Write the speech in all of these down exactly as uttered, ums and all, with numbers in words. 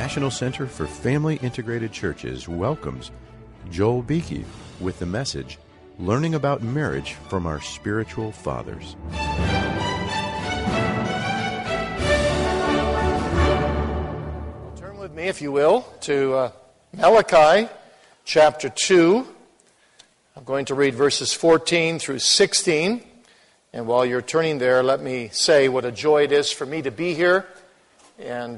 National Center for Family Integrated Churches welcomes Joel Beakey with the message, Learning About Marriage from Our Spiritual Fathers. Turn with me, if you will, to uh, Malachi chapter two. I'm going to read verses fourteen through sixteen. And while you're turning there, let me say what a joy it is for me to be here. And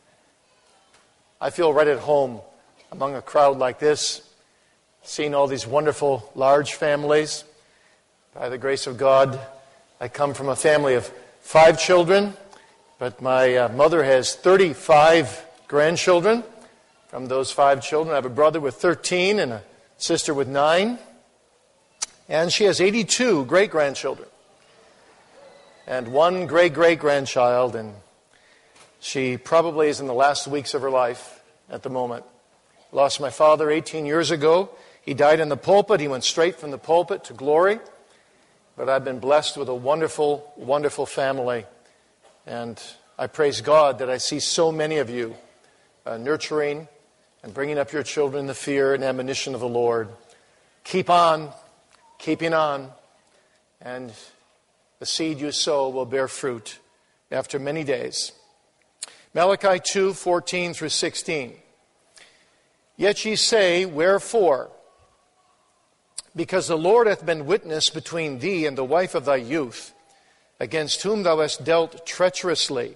I feel right at home among a crowd like this, seeing all these wonderful, large families. By the grace of God, I come from a family of five children, but my uh, mother has thirty-five grandchildren. From those five children, I have a brother with thirteen and a sister with nine. And she has eighty-two great-grandchildren. And one great-great-grandchild, and she probably is in the last weeks of her life at the moment. Lost my father eighteen years ago. He died in the pulpit. He went straight from the pulpit to glory. But I've been blessed with a wonderful, wonderful family. And I praise God that I see so many of you uh, nurturing and bringing up your children in the fear and admonition of the Lord. Keep on, keeping on, and the seed you sow will bear fruit after many days. Malachi two, fourteen through sixteen. Yet ye say, wherefore? Because the Lord hath been witness between thee and the wife of thy youth, against whom thou hast dealt treacherously.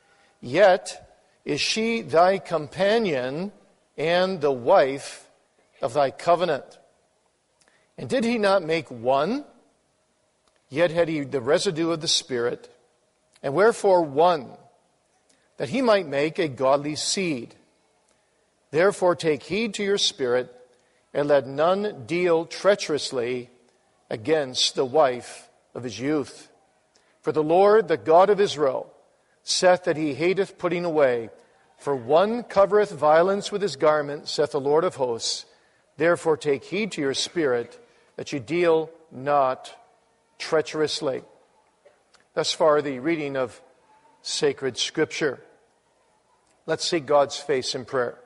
Yet is she thy companion and the wife of thy covenant. And did he not make one? Yet had he the residue of the Spirit. And wherefore one? That he might make a godly seed. Therefore take heed to your spirit, and let none deal treacherously against the wife of his youth. For the Lord, the God of Israel, saith that he hateth putting away. For one covereth violence with his garment, saith the Lord of hosts. Therefore take heed to your spirit, that ye deal not treacherously. Thus far the reading of sacred Scripture. Let's seek God's face in prayer.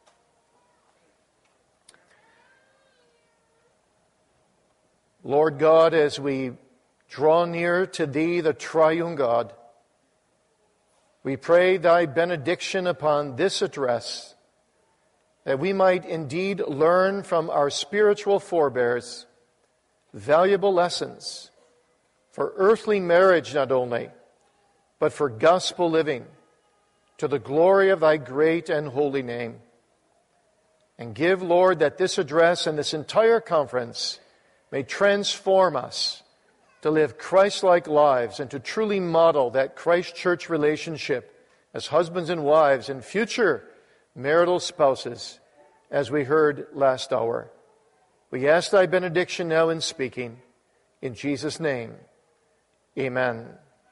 Lord God, as we draw near to Thee, the triune God, we pray Thy benediction upon this address, that we might indeed learn from our spiritual forebears valuable lessons for earthly marriage not only, but for gospel living, to the glory of Thy great and holy name. And give, Lord, that this address and this entire conference may transform us to live Christ-like lives and to truly model that Christ-church relationship as husbands and wives and future marital spouses, as we heard last hour. We ask Thy benediction now in speaking. In Jesus' name, amen.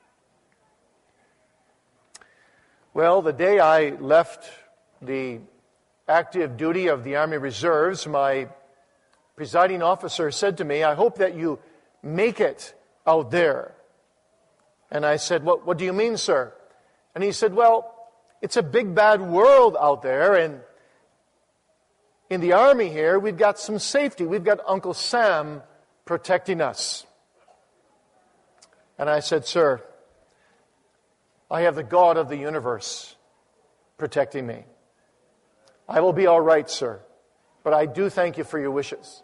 Well, the day I left the active duty of the Army Reserves, my presiding officer said to me, I hope that you make it out there. And I said, what, what do you mean, sir? And he said, well, it's a big bad world out there, and in the Army here, we've got some safety. We've got Uncle Sam protecting us. And I said, sir, I have the God of the universe protecting me. I will be all right, sir, but I do thank you for your wishes.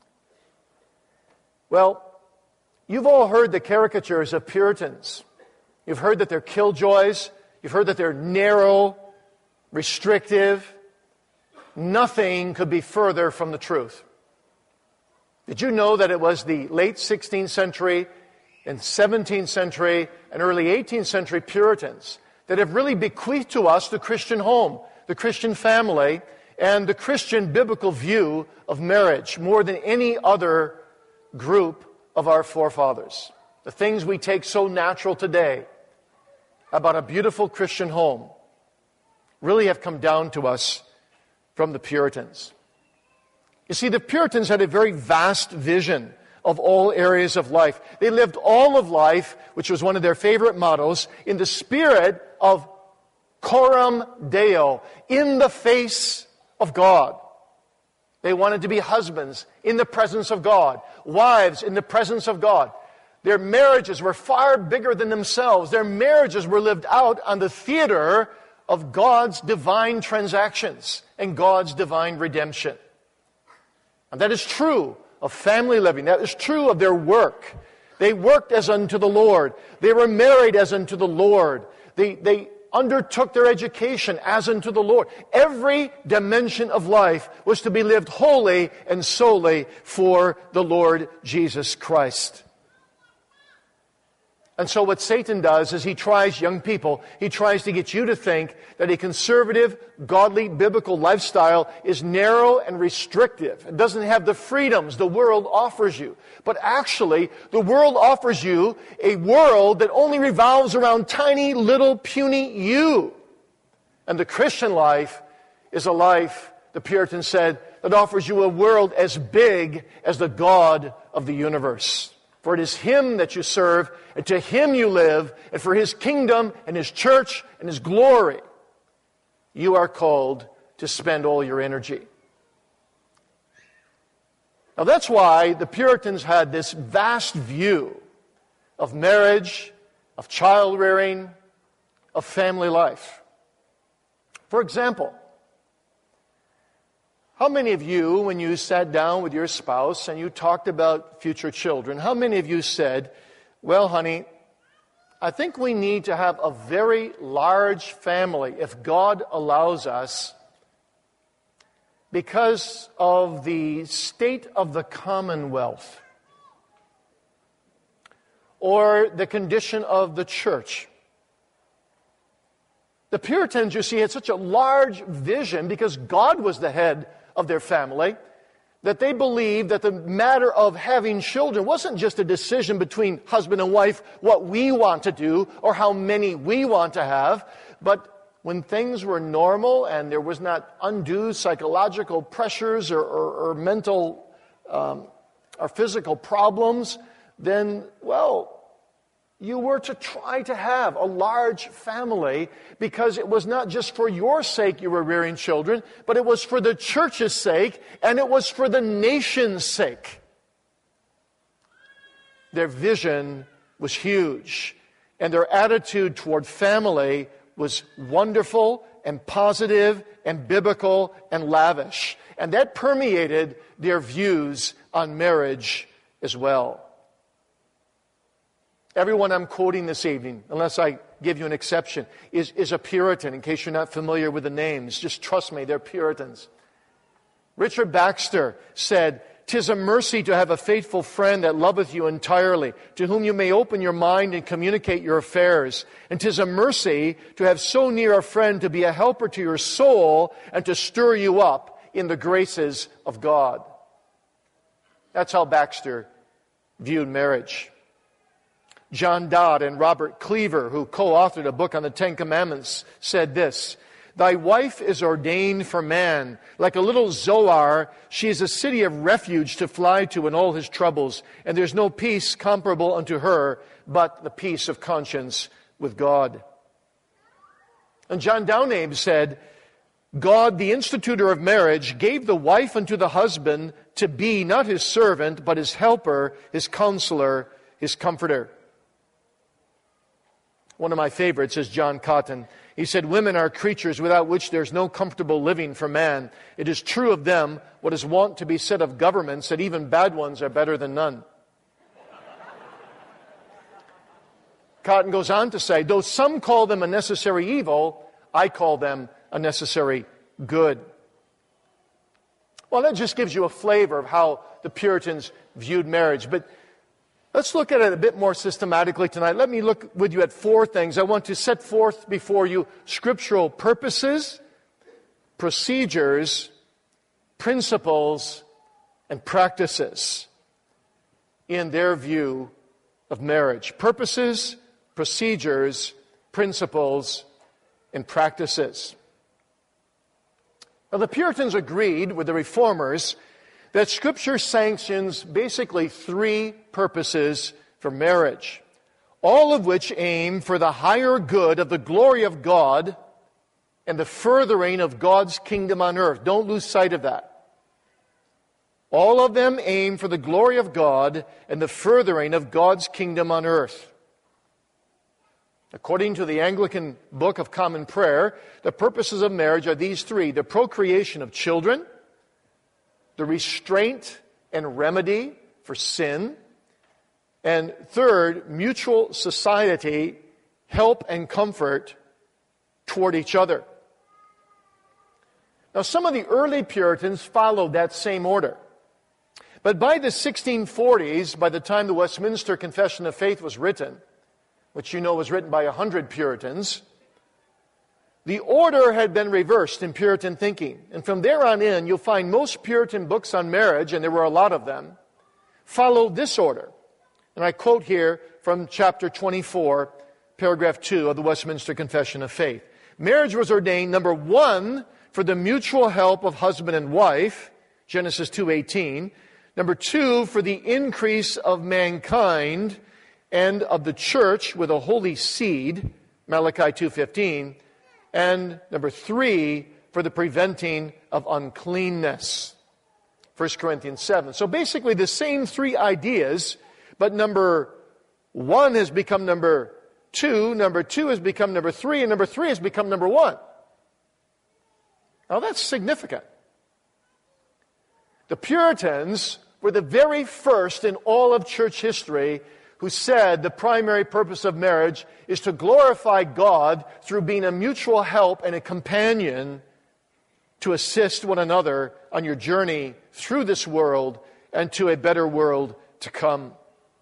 Well, you've all heard the caricatures of Puritans. You've heard that they're killjoys. You've heard that they're narrow, restrictive. Nothing could be further from the truth. Did you know that it was the late sixteenth century and seventeenth century and early eighteenth century Puritans that have really bequeathed to us the Christian home, the Christian family, and the Christian biblical view of marriage more than any other group of our forefathers? The things we take so natural today about a beautiful Christian home really have come down to us from the Puritans. You see, the Puritans had a very vast vision of all areas of life. They lived all of life, which was one of their favorite mottos, in the spirit of Coram Deo, in the face of God. They wanted to be husbands in the presence of God, wives in the presence of God. Their marriages were far bigger than themselves. Their marriages were lived out on the theater of God's divine transactions and God's divine redemption. And that is true of family living. That is true of their work. They worked as unto the Lord. They were married as unto the Lord. They, they undertook their education as unto the Lord. Every dimension of life was to be lived wholly and solely for the Lord Jesus Christ. And so what Satan does is he tries, young people, he tries to get you to think that a conservative, godly, biblical lifestyle is narrow and restrictive. It doesn't have the freedoms the world offers you. But actually, the world offers you a world that only revolves around tiny, little, puny you. And the Christian life is a life, the Puritans said, that offers you a world as big as the God of the universe. For it is Him that you serve, and to Him you live, and for His kingdom and His church and His glory, you are called to spend all your energy. Now that's why the Puritans had this vast view of marriage, of child rearing, of family life. For example, how many of you, when you sat down with your spouse and you talked about future children, how many of you said, well, honey, I think we need to have a very large family if God allows us because of the state of the Commonwealth or the condition of the church? The Puritans, you see, had such a large vision because God was the head of their family, that they believed that the matter of having children wasn't just a decision between husband and wife, what we want to do or how many we want to have, but when things were normal and there was not undue psychological pressures or, or, or mental um, or physical problems, then, well, you were to try to have a large family because it was not just for your sake you were rearing children, but it was for the church's sake and it was for the nation's sake. Their vision was huge and their attitude toward family was wonderful and positive and biblical and lavish. And that permeated their views on marriage as well. Everyone I'm quoting this evening, unless I give you an exception, is, is a Puritan, in case you're not familiar with the names. Just trust me, they're Puritans. Richard Baxter said, "'Tis a mercy to have a faithful friend that loveth you entirely, to whom you may open your mind and communicate your affairs. And 'tis a mercy to have so near a friend to be a helper to your soul and to stir you up in the graces of God." That's how Baxter viewed marriage. John Dodd and Robert Cleaver, who co-authored a book on the Ten Commandments, said this, "Thy wife is ordained for man. Like a little Zoar, she is a city of refuge to fly to in all his troubles, and there's no peace comparable unto her, but the peace of conscience with God." And John Downabe said, "God, the institutor of marriage, gave the wife unto the husband to be not his servant, but his helper, his counselor, his comforter." One of my favorites is John Cotton. He said, "Women are creatures without which there's no comfortable living for man. It is true of them what is wont to be said of governments, that even bad ones are better than none." Cotton goes on to say, "Though some call them a necessary evil, I call them a necessary good." Well, that just gives you a flavor of how the Puritans viewed marriage. But let's look at it a bit more systematically tonight. Let me look with you at four things. I want to set forth before you scriptural purposes, procedures, principles, and practices in their view of marriage. Purposes, procedures, principles, and practices. Now, the Puritans agreed with the Reformers that Scripture sanctions basically three purposes for marriage, all of which aim for the higher good of the glory of God and the furthering of God's kingdom on earth. Don't lose sight of that. All of them aim for the glory of God and the furthering of God's kingdom on earth. According to the Anglican Book of Common Prayer, the purposes of marriage are these three: the procreation of children, the restraint and remedy for sin, and third, mutual society, help and comfort toward each other. Now, some of the early Puritans followed that same order. But by the sixteen forties, by the time the Westminster Confession of Faith was written, which you know was written by a hundred Puritans, the order had been reversed in Puritan thinking. And from there on in, you'll find most Puritan books on marriage, and there were a lot of them, followed this order. And I quote here from chapter twenty-four, paragraph two of the Westminster Confession of Faith. Marriage was ordained, number one, for the mutual help of husband and wife, Genesis two eighteen. Number two, for the increase of mankind and of the church with a holy seed, Malachi two fifteen. And number three, for the preventing of uncleanness, First Corinthians seven. So basically the same three ideas, but number one has become number two, number two has become number three, and number three has become number one. Now that's significant. The Puritans were the very first in all of church history who said the primary purpose of marriage is to glorify God through being a mutual help and a companion to assist one another on your journey through this world and to a better world to come.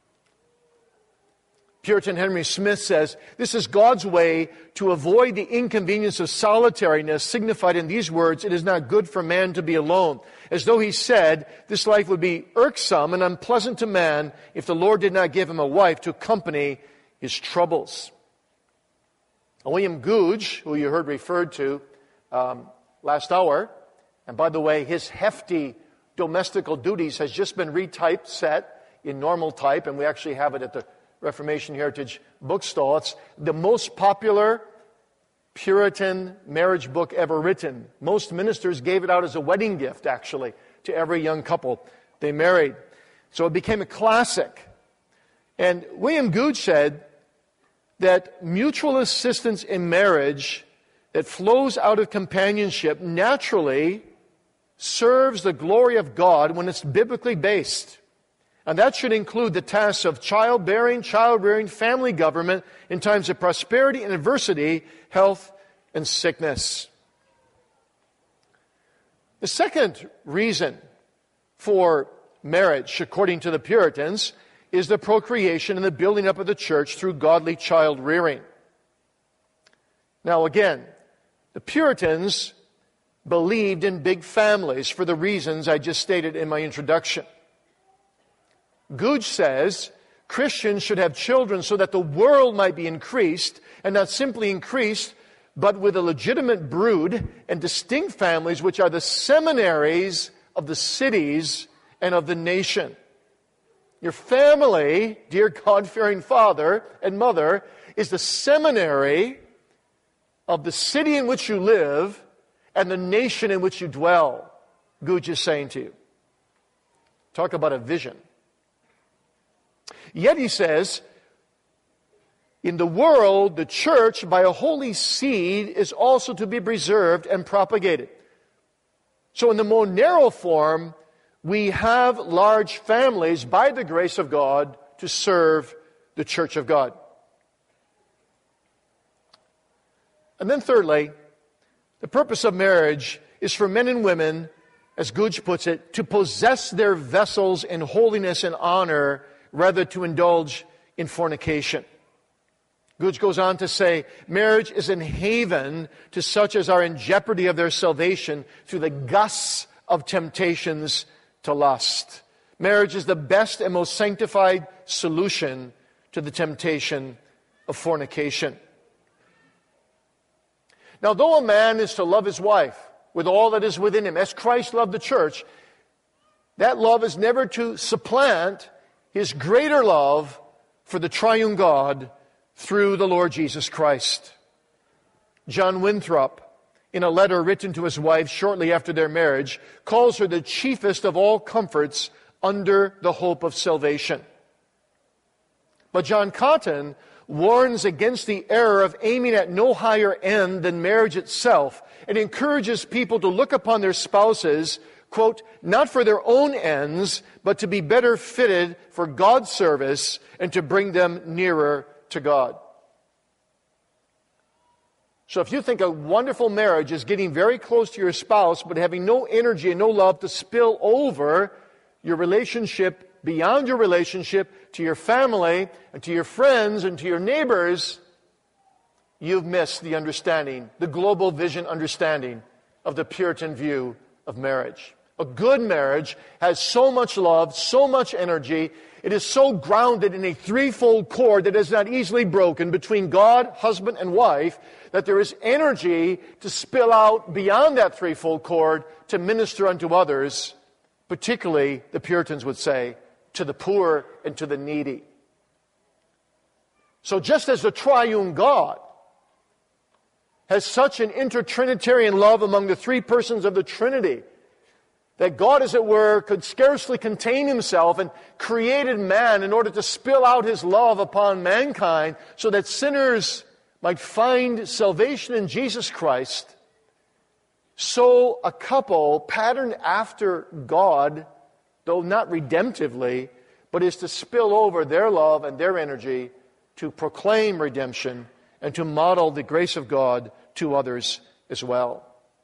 Puritan Henry Smith says, this is God's way to avoid the inconvenience of solitariness, signified in these words, it is not good for man to be alone. As though he said, this life would be irksome and unpleasant to man if the Lord did not give him a wife to accompany his troubles. William Gouge, who you heard referred to um, last hour, and by the way, his hefty domestical duties has just been retyped, set in normal type, and we actually have it at the Reformation Heritage Bookstall. It's the most popular Puritan marriage book ever written. Most ministers gave it out as a wedding gift, actually, to every young couple they married. So it became a classic. And William Gouge said that mutual assistance in marriage that flows out of companionship naturally serves the glory of God when it's biblically based. And that should include the tasks of childbearing, child-rearing, family government in times of prosperity and adversity, health and sickness. The second reason for marriage, according to the Puritans, is the procreation and the building up of the church through godly child-rearing. Now again, the Puritans believed in big families for the reasons I just stated in my introduction. Gouge says Christians should have children so that the world might be increased, and not simply increased, but with a legitimate brood and distinct families which are the seminaries of the cities and of the nation. Your family, dear God-fearing father and mother, is the seminary of the city in which you live and the nation in which you dwell, Gouge is saying to you. Talk about a vision. Yet he says, in the world, the church, by a holy seed, is also to be preserved and propagated. So in the more narrow form, we have large families by the grace of God to serve the church of God. And then thirdly, the purpose of marriage is for men and women, as Gouge puts it, to possess their vessels in holiness and honor rather to indulge in fornication. Gouge goes on to say, marriage is a haven to such as are in jeopardy of their salvation through the gusts of temptations to lust. Marriage is the best and most sanctified solution to the temptation of fornication. Now, though a man is to love his wife with all that is within him, as Christ loved the church, that love is never to supplant his greater love for the triune God through the Lord Jesus Christ. John Winthrop, in a letter written to his wife shortly after their marriage, calls her the chiefest of all comforts under the hope of salvation. But John Cotton warns against the error of aiming at no higher end than marriage itself, and encourages people to look upon their spouses, quote, not for their own ends, but to be better fitted for God's service and to bring them nearer to God. So if you think a wonderful marriage is getting very close to your spouse, but having no energy and no love to spill over your relationship, beyond your relationship, to your family and to your friends and to your neighbors, you've missed the understanding, the global vision understanding of the Puritan view of marriage. A good marriage has so much love, so much energy. It is so grounded in a threefold cord that is not easily broken between God, husband, and wife, that there is energy to spill out beyond that threefold cord to minister unto others, particularly, the Puritans would say, to the poor and to the needy. So just as the triune God has such an intertrinitarian love among the three persons of the Trinity, that God, as it were, could scarcely contain himself and created man in order to spill out his love upon mankind so that sinners might find salvation in Jesus Christ, so a couple patterned after God, though not redemptively, but is to spill over their love and their energy to proclaim redemption and to model the grace of God to others as well.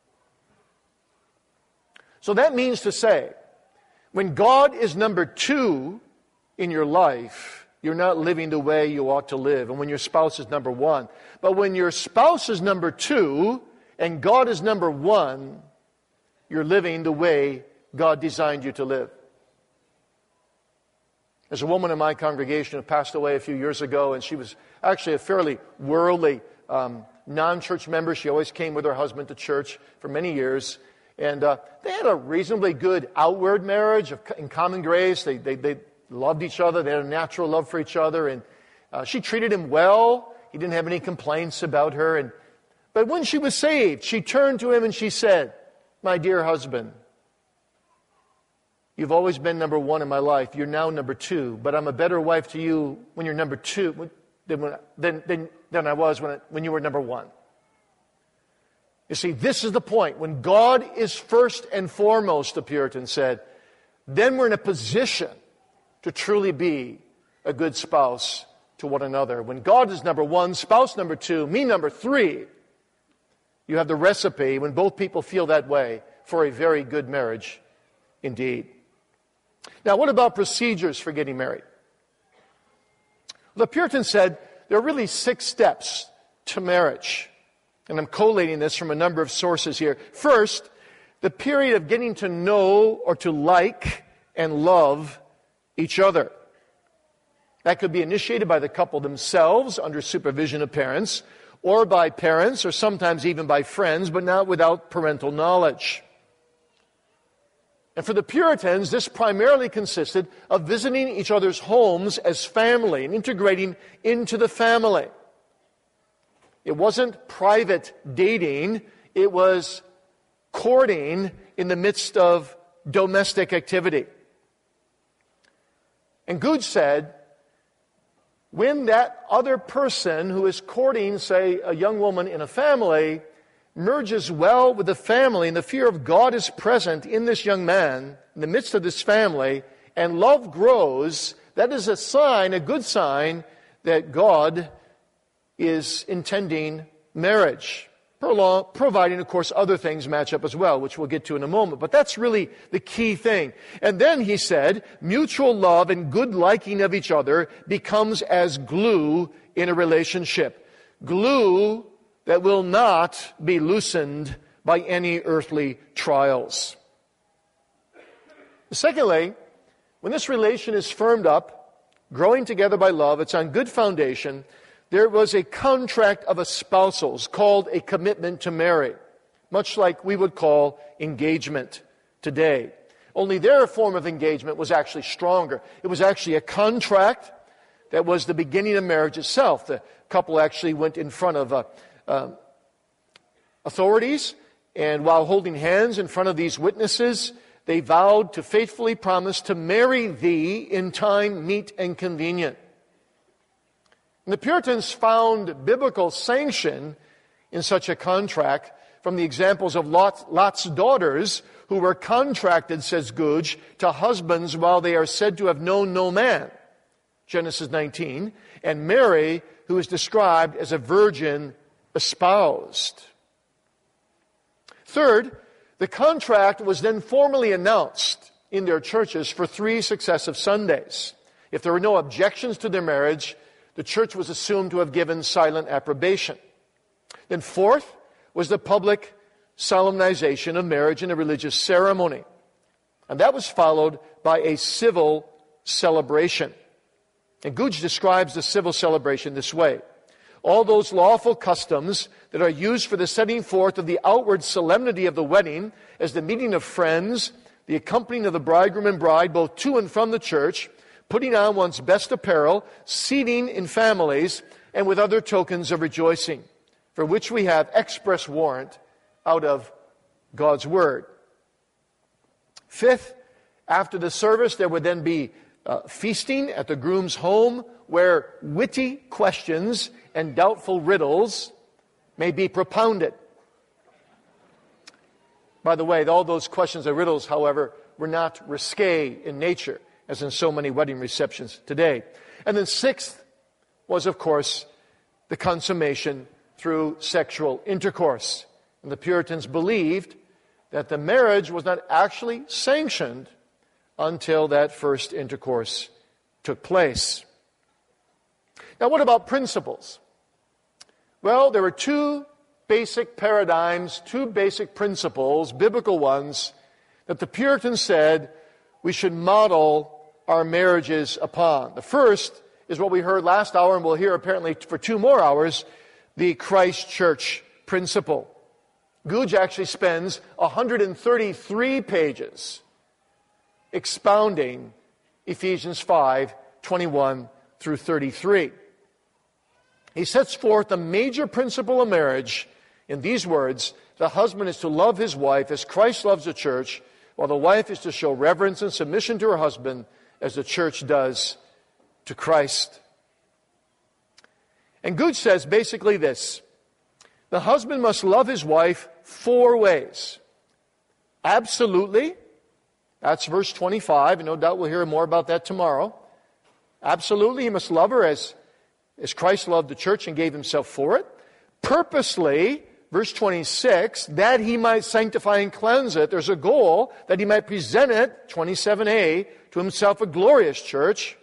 So that means to say, when God is number two in your life, you're not living the way you ought to live. And when your spouse is number one. But when your spouse is number two and God is number one, you're living the way God designed you to live. There's a woman in my congregation who passed away a few years ago, and she was actually a fairly worldly um, non-church member. She always came with her husband to church for many years. And uh, they had a reasonably good outward marriage of, in common grace. They, they, they loved each other. They had a natural love for each other. And uh, she treated him well. He didn't have any complaints about her. And But when she was saved, she turned to him and she said, "My dear husband, you've always been number one in my life. You're now number two. But I'm a better wife to you when you're number two than, when, than, than, than I was when, I, when you were number one." You see, this is the point. When God is first and foremost, the Puritan said, then we're in a position to truly be a good spouse to one another. When God is number one, spouse number two, me number three, you have the recipe, when both people feel that way, for a very good marriage indeed. Now, what about procedures for getting married? The Puritan said there are really six steps to marriage. And I'm collating this from a number of sources here. First, the period of getting to know or to like and love each other. That could be initiated by the couple themselves under supervision of parents, or by parents, or sometimes even by friends, but not without parental knowledge. And for the Puritans, this primarily consisted of visiting each other's homes as family and integrating into the family. It wasn't private dating, it was courting in the midst of domestic activity. And Good said, when that other person who is courting, say, a young woman in a family, merges well with the family and the fear of God is present in this young man, in the midst of this family, and love grows, that is a sign, a good sign, that God is intending marriage, providing, of course, other things match up as well, which we'll get to in a moment. But that's really the key thing. And then he said, mutual love and good liking of each other becomes as glue in a relationship. Glue that will not be loosened by any earthly trials. Secondly, when this relation is firmed up, growing together by love, it's on good foundation, there was a contract of espousals called a commitment to marry, much like we would call engagement today. Only their form of engagement was actually stronger. It was actually a contract that was the beginning of marriage itself. The couple actually went in front of uh, uh, authorities And while holding hands in front of these witnesses, they vowed to faithfully promise to marry thee in time meet and convenient. And the Puritans found biblical sanction in such a contract from the examples of Lot, Lot's daughters who were contracted, says Gouge, to husbands while they are said to have known no man, Genesis nineteen, and Mary, who is described as a virgin espoused. Third, the contract was then formally announced in their churches for three successive Sundays. If there were no objections to their marriage, the church was assumed to have given silent approbation. Then fourth was the public solemnization of marriage in a religious ceremony. And that was followed by a civil celebration. And Gouge describes the civil celebration this way. All those lawful customs that are used for the setting forth of the outward solemnity of the wedding, as the meeting of friends, the accompanying of the bridegroom and bride, both to and from the church, putting on one's best apparel, seating in families, and with other tokens of rejoicing, for which we have express warrant out of God's Word. Fifth, after the service, there would then be uh, feasting at the groom's home, where witty questions and doubtful riddles may be propounded. By the way, all those questions and riddles, however, were not risque in nature, as in so many wedding receptions today. And then sixth was, of course, the consummation through sexual intercourse. And the Puritans believed that the marriage was not actually sanctioned until that first intercourse took place. Now, what about principles? Well, there were two basic paradigms, two basic principles, biblical ones, that the Puritans said we should model our marriages upon. The first is what we heard last hour, and we'll hear apparently for two more hours, the Christ Church principle. Gouge actually spends one hundred thirty-three pages expounding Ephesians five, twenty-one through thirty-three. He sets forth the major principle of marriage in these words: the husband is to love his wife as Christ loves the church, while the wife is to show reverence and submission to her husband as the church does to Christ. And Gouge says basically this: the husband must love his wife four ways. Absolutely. That's verse twenty-five, and no doubt we'll hear more about that tomorrow. Absolutely, he must love her as, as Christ loved the church and gave himself for it. Purposely, verse twenty-six, that he might sanctify and cleanse it. There's a goal that he might present it, twenty-seven a, to himself a glorious church.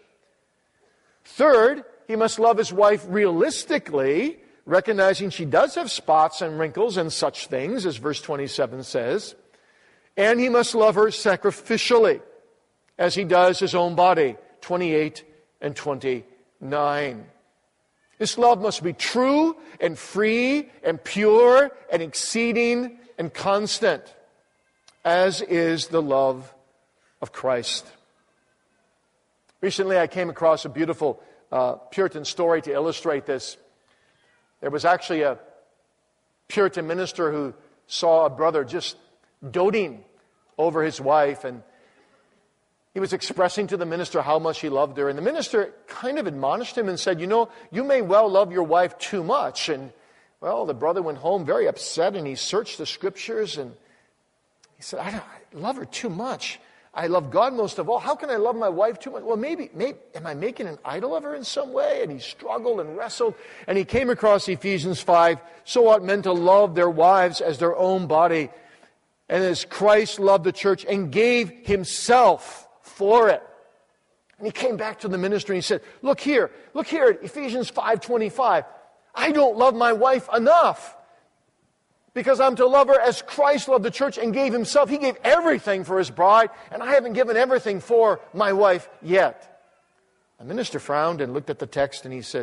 Third, he must love his wife realistically, recognizing she does have spots and wrinkles and such things, as verse twenty-seven says. And he must love her sacrificially, as he does his own body, twenty-eight and twenty-nine. This love must be true and free and pure and exceeding and constant, as is the love of Christ. Recently I came across a beautiful uh, Puritan story to illustrate this. There was actually a Puritan minister who saw a brother just doting over his wife, and he was expressing to the minister how much he loved her. And the minister kind of admonished him and said, you know, you may well love your wife too much. And, well, the brother went home very upset, and he searched the scriptures, and he said, I, don't, I love her too much. I love God most of all. How can I love my wife too much? Well, maybe, maybe, am I making an idol of her in some way? And he struggled and wrestled, and he came across Ephesians five. So ought men to love their wives as their own body, and as Christ loved the church and gave himself for it. And he came back to the ministry and he said, look here, look here at Ephesians five twenty-five. I don't love my wife enough, because I'm to love her as Christ loved the church and gave himself. He gave everything for his bride, and I haven't given everything for my wife yet. The minister frowned and looked at the text, and he said,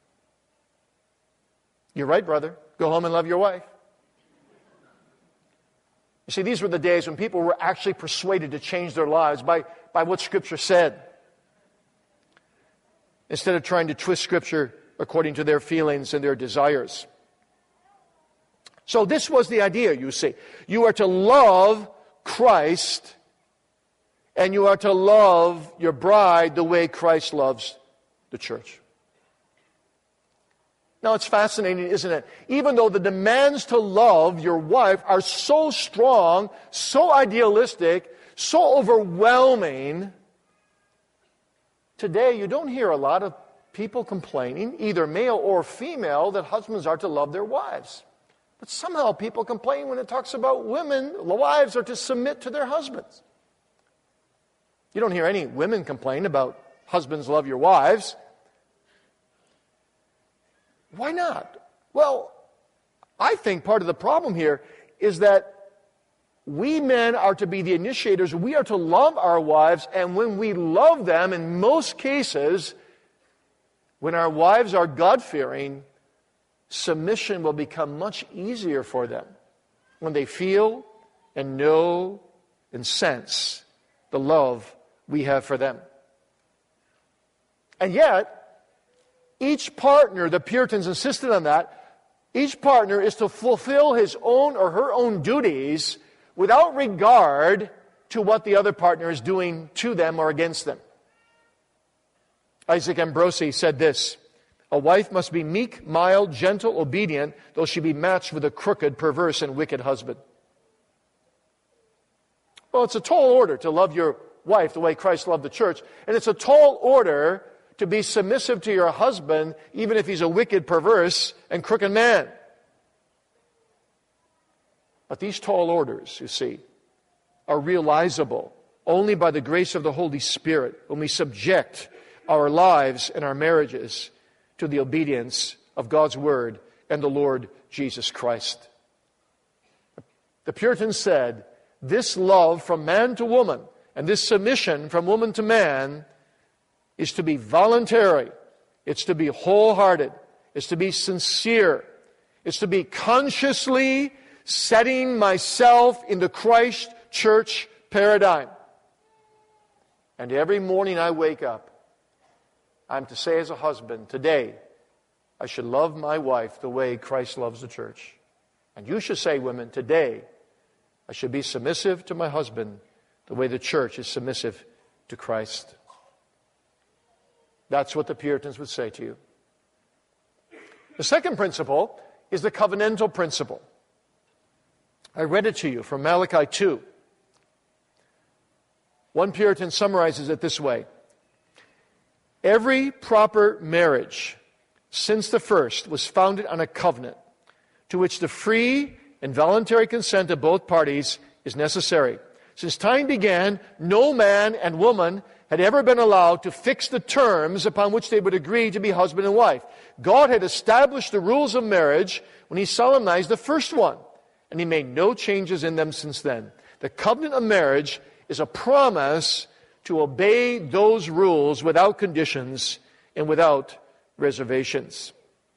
you're right, brother. Go home and love your wife. You see, these were the days when people were actually persuaded to change their lives by, by what Scripture said, instead of trying to twist Scripture according to their feelings and their desires. So this was the idea, you see. You are to love Christ, and you are to love your bride the way Christ loves the church. Now, it's fascinating, isn't it? Even though the demands to love your wife are so strong, so idealistic, so overwhelming, today you don't hear a lot of people complaining, either male or female, that husbands are to love their wives. But somehow people complain when it talks about women, the wives are to submit to their husbands. You don't hear any women complain about husbands love your wives. Why not? Well, I think part of the problem here is that we men are to be the initiators. We are to love our wives, and when we love them, in most cases, when our wives are God-fearing, submission will become much easier for them when they feel and know and sense the love we have for them. And yet, each partner, the Puritans insisted on that, each partner is to fulfill his own or her own duties without regard to what the other partner is doing to them or against them. Isaac Ambrosi said this: a wife must be meek, mild, gentle, obedient, though she be matched with a crooked, perverse, and wicked husband. Well, it's a tall order to love your wife the way Christ loved the church, and it's a tall order to be submissive to your husband, even if he's a wicked, perverse, and crooked man. But these tall orders, you see, are realizable only by the grace of the Holy Spirit when we subject our lives and our marriages to the obedience of God's Word and the Lord Jesus Christ. The Puritans said, this love from man to woman and this submission from woman to man is to be voluntary. It's to be wholehearted. It's to be sincere. It's to be consciously setting myself in the Christ church paradigm. And every morning I wake up, I'm to say as a husband, today, I should love my wife the way Christ loves the church. And you should say, women, today, I should be submissive to my husband the way the church is submissive to Christ. That's what the Puritans would say to you. The second principle is the covenantal principle. I read it to you from Malachi two. One Puritan summarizes it this way: every proper marriage since the first was founded on a covenant to which the free and voluntary consent of both parties is necessary. Since time began, no man and woman had ever been allowed to fix the terms upon which they would agree to be husband and wife. God had established the rules of marriage when He solemnized the first one, and He made no changes in them since then. The covenant of marriage is a promise to obey those rules without conditions and without reservations.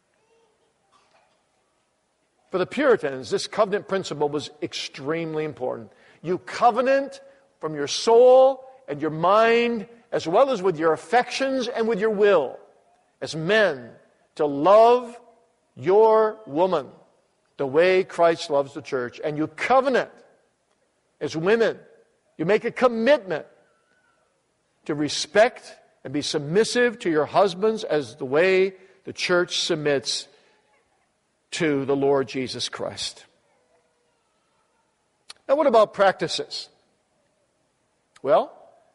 For the Puritans, this covenant principle was extremely important. You covenant from your soul and your mind, as well as with your affections and with your will, as men, to love your woman the way Christ loves the church. And you covenant as women. You make a commitment to respect and be submissive to your husbands as the way the church submits to the Lord Jesus Christ. Now, what about practices? Well,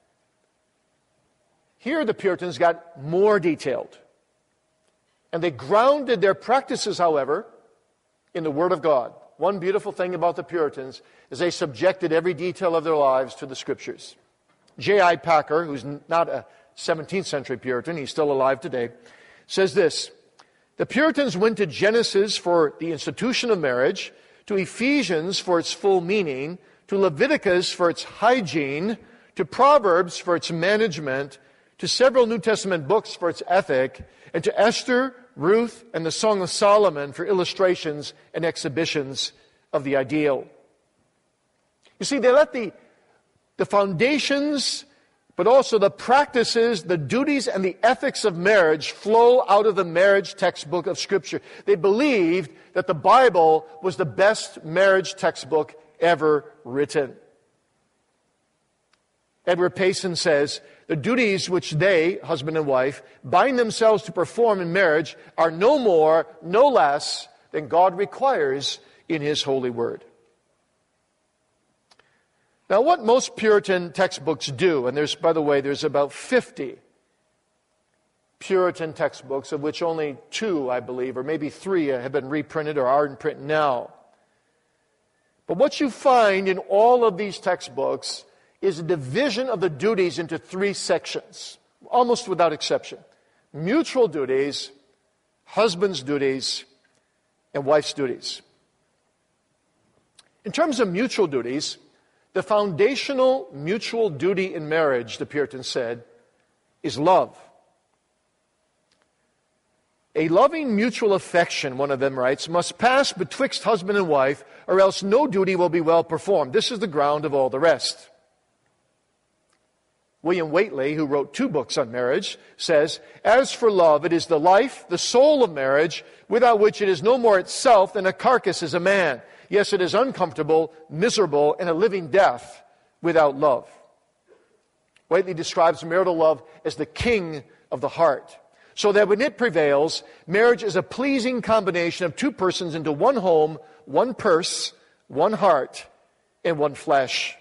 here the Puritans got more detailed. And they grounded their practices, however, in the Word of God. One beautiful thing about the Puritans is they subjected every detail of their lives to the Scriptures. J I Packer, who's not a seventeenth century Puritan, he's still alive today, says this: the Puritans went to Genesis for the institution of marriage, to Ephesians for its full meaning, to Leviticus for its hygiene, to Proverbs for its management, to several New Testament books for its ethic, and to Esther, Ruth, and the Song of Solomon for illustrations and exhibitions of the ideal. You see, they let the, the foundations but also the practices, the duties, and the ethics of marriage flow out of the marriage textbook of Scripture. They believed that the Bible was the best marriage textbook ever written. Edward Payson says, the duties which they, husband and wife, bind themselves to perform in marriage are no more, no less than God requires in His holy word. Now, what most Puritan textbooks do, and there's, by the way, there's about fifty Puritan textbooks, of which only two, I believe, or maybe three have been reprinted or are in print now. But what you find in all of these textbooks is a division of the duties into three sections, almost without exception. Mutual duties, husband's duties, and wife's duties. In terms of mutual duties, the foundational mutual duty in marriage, the Puritans said, is love. A loving mutual affection, one of them writes, must pass betwixt husband and wife, or else no duty will be well performed. This is the ground of all the rest. William Whately, who wrote two books on marriage, says, as for love, it is the life, the soul of marriage, without which it is no more itself than a carcass is a man. Yes, it is uncomfortable, miserable, and a living death without love. Whately describes marital love as the king of the heart. So that when it prevails, marriage is a pleasing combination of two persons into one home, one purse, one heart, and one flesh.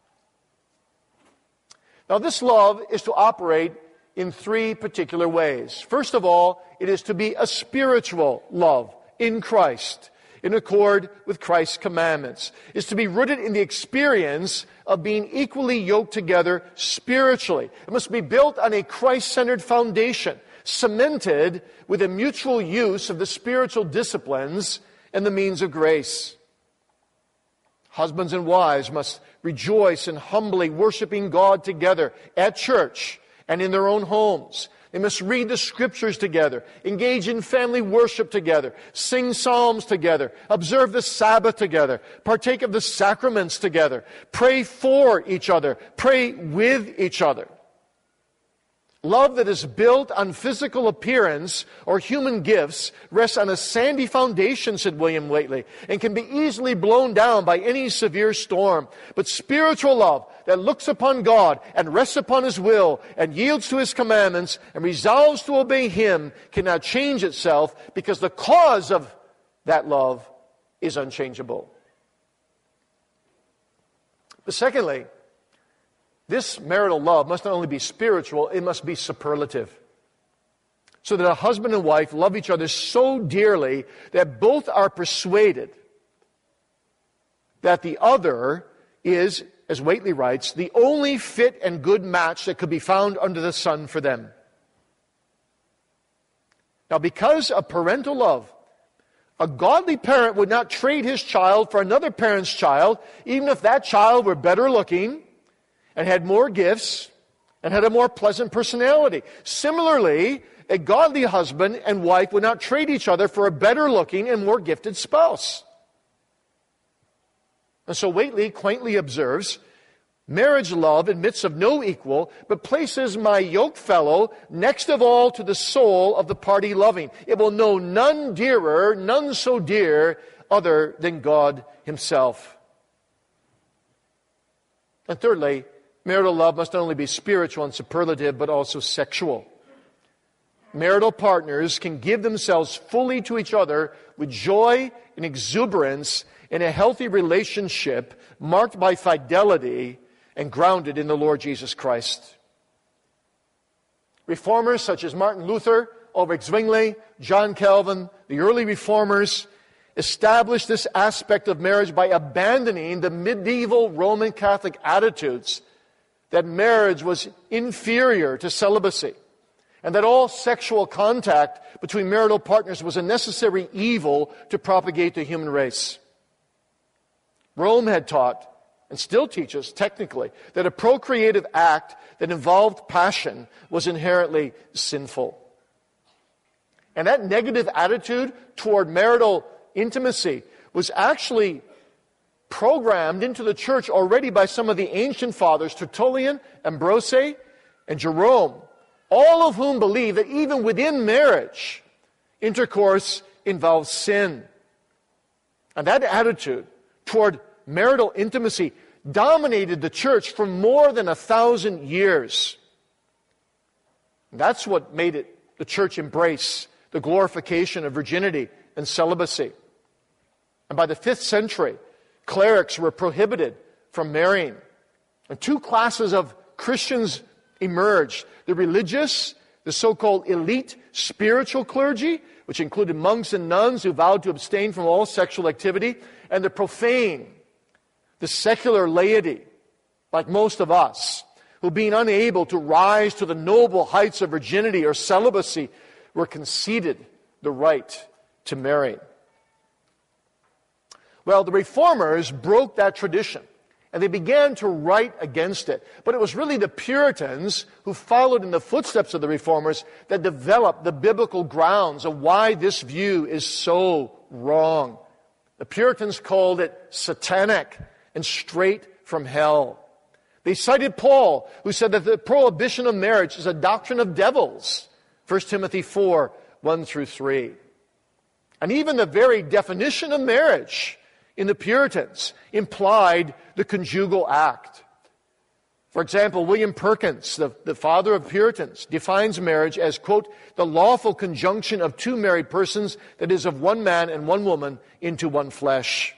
Now, this love is to operate in three particular ways. First of all, it is to be a spiritual love in Christ, in accord with Christ's commandments. It's to be rooted in the experience of being equally yoked together spiritually. It must be built on a Christ-centered foundation, cemented with a mutual use of the spiritual disciplines and the means of grace. Husbands and wives must rejoice in humbly worshiping God together at church and in their own homes. They must read the Scriptures together, engage in family worship together, sing psalms together, observe the Sabbath together, partake of the sacraments together, pray for each other, pray with each other. Love that is built on physical appearance or human gifts rests on a sandy foundation, said William Whately, and can be easily blown down by any severe storm. But spiritual love that looks upon God and rests upon His will and yields to His commandments and resolves to obey Him cannot change itself, because the cause of that love is unchangeable. But secondly, this marital love must not only be spiritual, it must be superlative. So that a husband and wife love each other so dearly that both are persuaded that the other is, as Whately writes, the only fit and good match that could be found under the sun for them. Now, because of parental love, a godly parent would not trade his child for another parent's child, even if that child were better looking and had more gifts, and had a more pleasant personality. Similarly, a godly husband and wife would not trade each other for a better looking and more gifted spouse. And so Whately quaintly observes, marriage love admits of no equal, but places my yoke fellow next of all to the soul of the party loving. It will know none dearer, none so dear, other than God Himself. And thirdly, marital love must not only be spiritual and superlative, but also sexual. Marital partners can give themselves fully to each other with joy and exuberance in a healthy relationship marked by fidelity and grounded in the Lord Jesus Christ. Reformers such as Martin Luther, Ulrich Zwingli, John Calvin, the early reformers, established this aspect of marriage by abandoning the medieval Roman Catholic attitudes that marriage was inferior to celibacy, and that all sexual contact between marital partners was a necessary evil to propagate the human race. Rome had taught, and still teaches technically, that a procreative act that involved passion was inherently sinful. And that negative attitude toward marital intimacy was actually programmed into the church already by some of the ancient fathers, Tertullian, Ambrose, and Jerome, all of whom believe that even within marriage, intercourse involves sin. And that attitude toward marital intimacy dominated the church for more than a thousand years. That's what made it the church embrace the glorification of virginity and celibacy. And by the fifth century, clerics were prohibited from marrying. And two classes of Christians emerged: the religious, the so-called elite spiritual clergy, which included monks and nuns who vowed to abstain from all sexual activity, and the profane, the secular laity, like most of us, who, being unable to rise to the noble heights of virginity or celibacy, were conceded the right to marry. Well, the Reformers broke that tradition, and they began to write against it. But it was really the Puritans who followed in the footsteps of the Reformers that developed the biblical grounds of why this view is so wrong. The Puritans called it satanic and straight from hell. They cited Paul, who said that the prohibition of marriage is a doctrine of devils, First Timothy four, one through three. And even the very definition of marriage in the Puritans implied the conjugal act. For example, William Perkins, the, the father of Puritans, defines marriage as, quote, the lawful conjunction of two married persons, that is, of one man and one woman, into one flesh.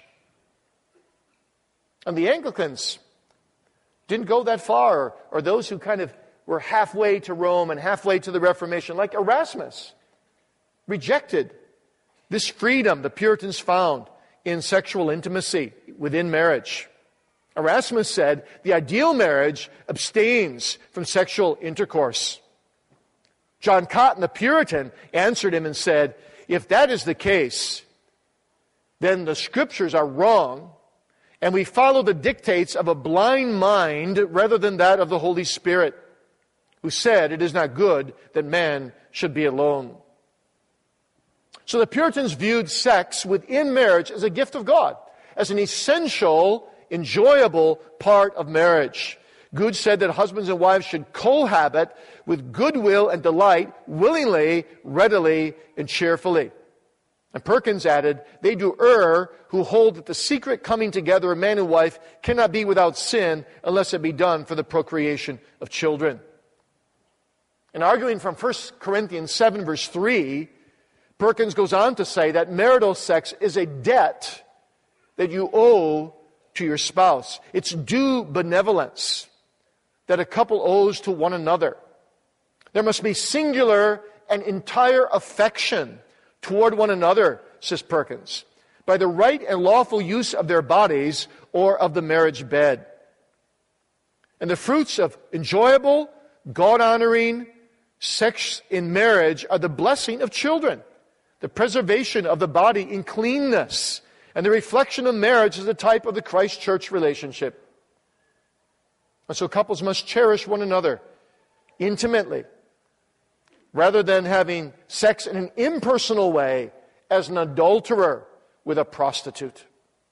And the Anglicans didn't go that far, or, or those who kind of were halfway to Rome and halfway to the Reformation, like Erasmus, rejected this freedom the Puritans found in sexual intimacy within marriage. Erasmus said the ideal marriage abstains from sexual intercourse. John Cotton, the Puritan, answered him and said, if that is the case, then the Scriptures are wrong, and we follow the dictates of a blind mind rather than that of the Holy Spirit, who said it is not good that man should be alone. So the Puritans viewed sex within marriage as a gift of God, as an essential, enjoyable part of marriage. Good said that husbands and wives should cohabit with goodwill and delight, willingly, readily, and cheerfully. And Perkins added, they do err who hold that the secret coming together of man and wife cannot be without sin unless it be done for the procreation of children. And arguing from First Corinthians seven, verse three, Perkins goes on to say that marital sex is a debt that you owe to your spouse. It's due benevolence that a couple owes to one another. There must be singular and entire affection toward one another, says Perkins, by the right and lawful use of their bodies or of the marriage bed. And the fruits of enjoyable, God-honoring sex in marriage are the blessing of children, the preservation of the body in cleanness, and the reflection of marriage as a type of the Christ Church relationship. And so couples must cherish one another intimately, rather than having sex in an impersonal way as an adulterer with a prostitute.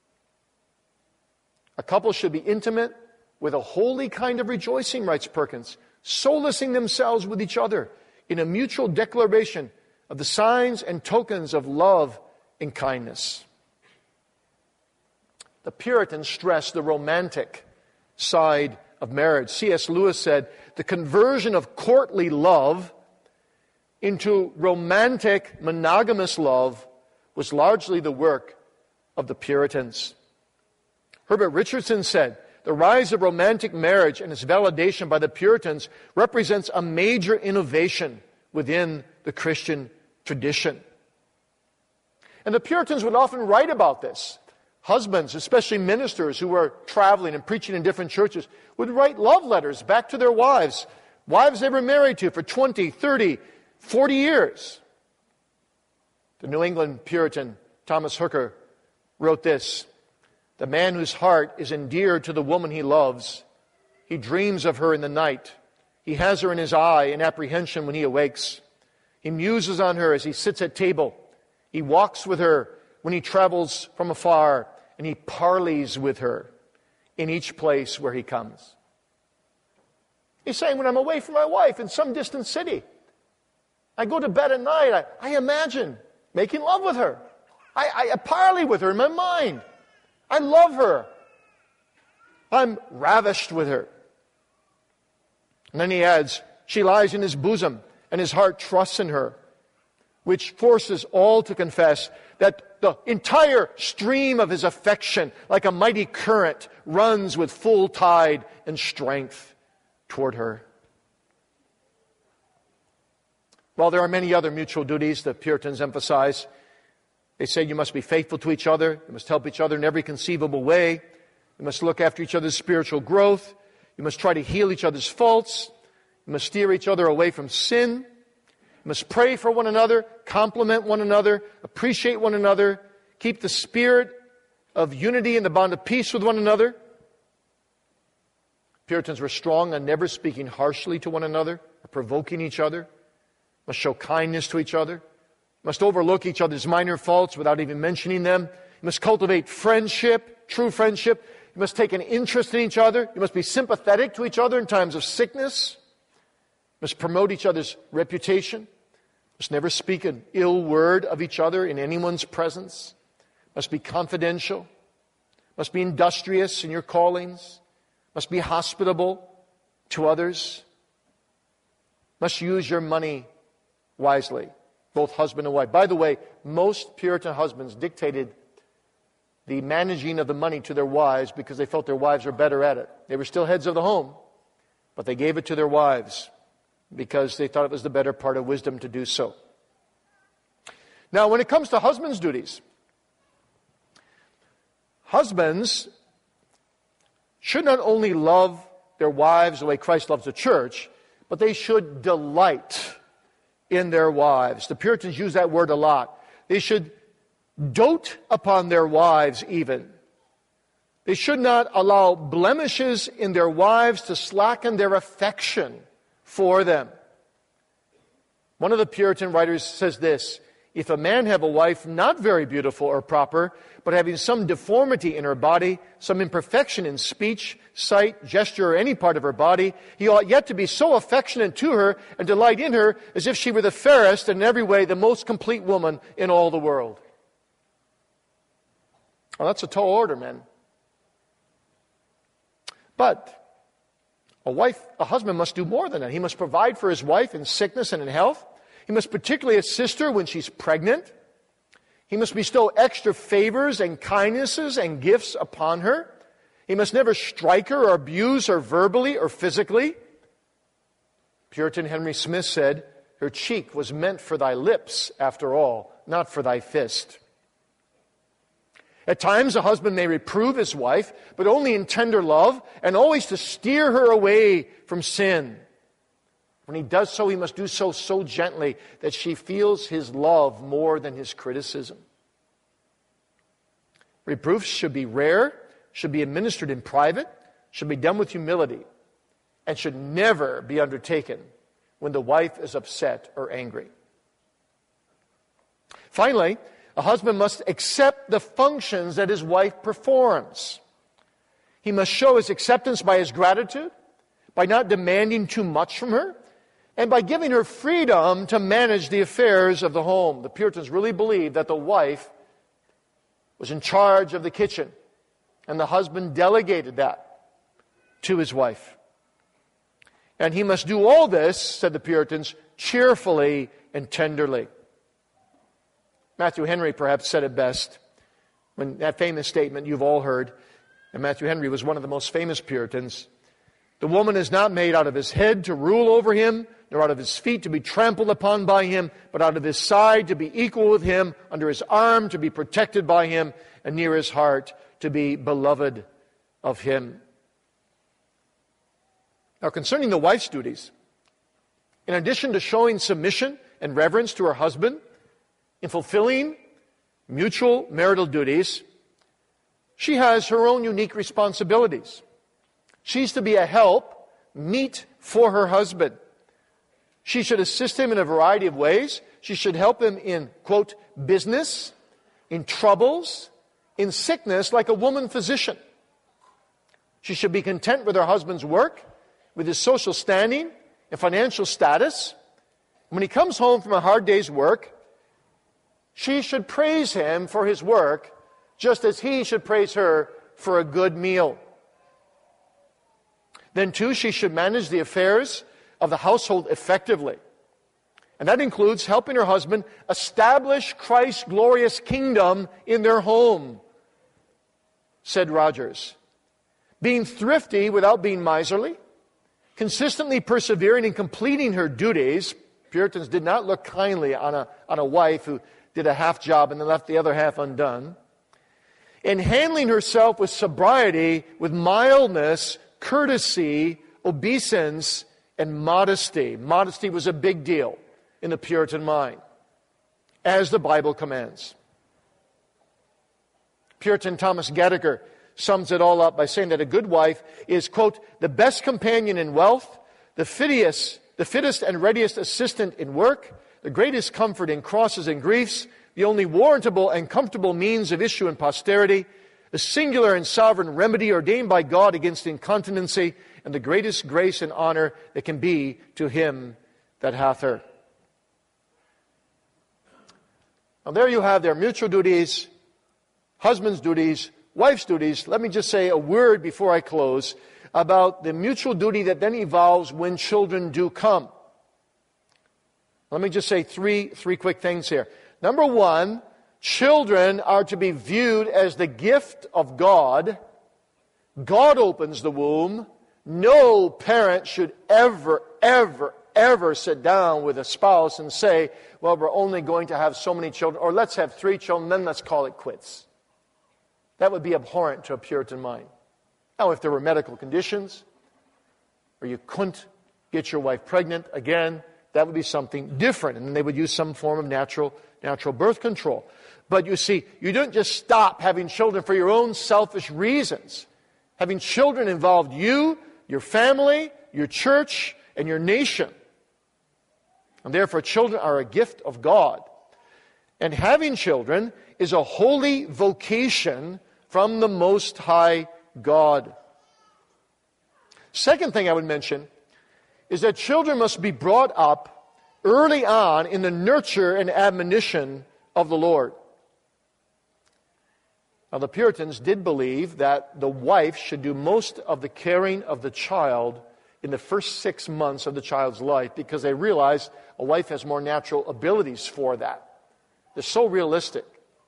A couple should be intimate with a holy kind of rejoicing, writes Perkins, solacing themselves with each other in a mutual declaration of the signs and tokens of love and kindness. The Puritans stressed the romantic side of marriage. C S Lewis said, the conversion of courtly love into romantic, monogamous love was largely the work of the Puritans. Herbert Richardson said, the rise of romantic marriage and its validation by the Puritans represents a major innovation within the Christian tradition. And the Puritans would often write about this. Husbands, especially ministers who were traveling and preaching in different churches, would write love letters back to their wives, wives they were married to for twenty, thirty, forty years. The New England Puritan Thomas Hooker wrote this, the man whose heart is endeared to the woman he loves, he dreams of her in the night. He has her in his eye in apprehension when he awakes. He muses on her as he sits at table. He walks with her when he travels from afar, and he parleys with her in each place where he comes. He's saying, when I'm away from my wife in some distant city, I go to bed at night, I, I imagine making love with her. I, I parley with her in my mind. I love her. I'm ravished with her. And then he adds, she lies in his bosom, and his heart trusts in her, which forces all to confess that the entire stream of his affection, like a mighty current, runs with full tide and strength toward her. Well, there are many other mutual duties the Puritans emphasize. They say you must be faithful to each other. You must help each other in every conceivable way. You must look after each other's spiritual growth. You must try to heal each other's faults. You must steer each other away from sin. You must pray for one another, compliment one another, appreciate one another, keep the spirit of unity and the bond of peace with one another. Puritans were strong on never speaking harshly to one another or provoking each other. Must show kindness to each other. Must overlook each other's minor faults without even mentioning them. You must cultivate friendship, true friendship. You must take an interest in each other. You must be sympathetic to each other in times of sickness. You must promote each other's reputation. You must never speak an ill word of each other in anyone's presence. You must be confidential. You must be industrious in your callings. You must be hospitable to others. You must use your money wisely, both husband and wife. By the way, most Puritan husbands dictated the managing of the money to their wives because they felt their wives were better at it. They were still heads of the home, but they gave it to their wives because they thought it was the better part of wisdom to do so. Now, when it comes to husbands' duties, husbands should not only love their wives the way Christ loves the church, but they should delight in their wives. The Puritans use that word a lot. They should dote upon their wives even. They should not allow blemishes in their wives to slacken their affection for them. One of the Puritan writers says this: if a man have a wife not very beautiful or proper, but having some deformity in her body, some imperfection in speech, sight, gesture, or any part of her body, he ought yet to be so affectionate to her and delight in her as if she were the fairest and in every way the most complete woman in all the world. Well, that's a tall order, men. But a wife, a husband must do more than that. He must provide for his wife in sickness and in health. He must particularly assist her when she's pregnant. He must bestow extra favors and kindnesses and gifts upon her. He must never strike her or abuse her verbally or physically. Puritan Henry Smith said, her cheek was meant for thy lips, after all, not for thy fist. At times, a husband may reprove his wife, but only in tender love, and always to steer her away from sin. When he does so, he must do so so gently that she feels his love more than his criticism. Reproofs should be rare, should be administered in private, should be done with humility, and should never be undertaken when the wife is upset or angry. Finally, a husband must accept the functions that his wife performs. He must show his acceptance by his gratitude, by not demanding too much from her, and by giving her freedom to manage the affairs of the home. The Puritans really believed that the wife was in charge of the kitchen, and the husband delegated that to his wife. And he must do all this, said the Puritans, cheerfully and tenderly. Matthew Henry perhaps said it best when that famous statement you've all heard, and Matthew Henry was one of the most famous Puritans. The woman is not made out of his head to rule over him, nor out of his feet to be trampled upon by him, but out of his side to be equal with him, under his arm to be protected by him, and near his heart to be beloved of him. Now, concerning the wife's duties, in addition to showing submission and reverence to her husband, in fulfilling mutual marital duties, she has her own unique responsibilities. She's to be a help, meet for her husband. She should assist him in a variety of ways. She should help him in, quote, business, in troubles, in sickness, like a woman physician. She should be content with her husband's work with his social standing and financial status. When he comes home from a hard day's work, she should praise him for his work, just as he should praise her for a good meal. Then, too, she should manage the affairs of the household effectively. And that includes helping her husband establish Christ's glorious kingdom in their home, said Rogers. Being thrifty without being miserly, consistently persevering in completing her duties. Puritans did not look kindly on a, on a wife who did a half job and then left the other half undone. In handling herself with sobriety, with mildness, courtesy, obeisance, and modesty. Modesty was a big deal in the Puritan mind, as the Bible commands. Puritan Thomas Gadiker sums it all up by saying that a good wife is, quote, the best companion in wealth, the fittest, the fittest and readiest assistant in work, the greatest comfort in crosses and griefs, the only warrantable and comfortable means of issue in posterity, the singular and sovereign remedy ordained by God against incontinency, and the greatest grace and honor that can be to him that hath her. Now there you have their mutual duties, husband's duties, wife's duties. Let me just say a word before I close about the mutual duty that then evolves when children do come. Let me just say three, three quick things here. Number one, children are to be viewed as the gift of God. God opens the womb. No parent should ever, ever, ever sit down with a spouse and say, well, we're only going to have so many children, or let's have three children, then let's call it quits. That would be abhorrent to a Puritan mind. Now, if there were medical conditions, or you couldn't get your wife pregnant, again, that would be something different, and they would use some form of natural, natural birth control. But you see, you don't just stop having children for your own selfish reasons. Having children involved you, your family, your church, and your nation. And therefore, children are a gift of God. And having children is a holy vocation from the Most High God. Second thing I would mention is that children must be brought up early on in the nurture and admonition of the Lord. Now, the Puritans did believe that the wife should do most of the caring of the child in the first six months of the child's life, because they realized a wife has more natural abilities for that. They're so realistic.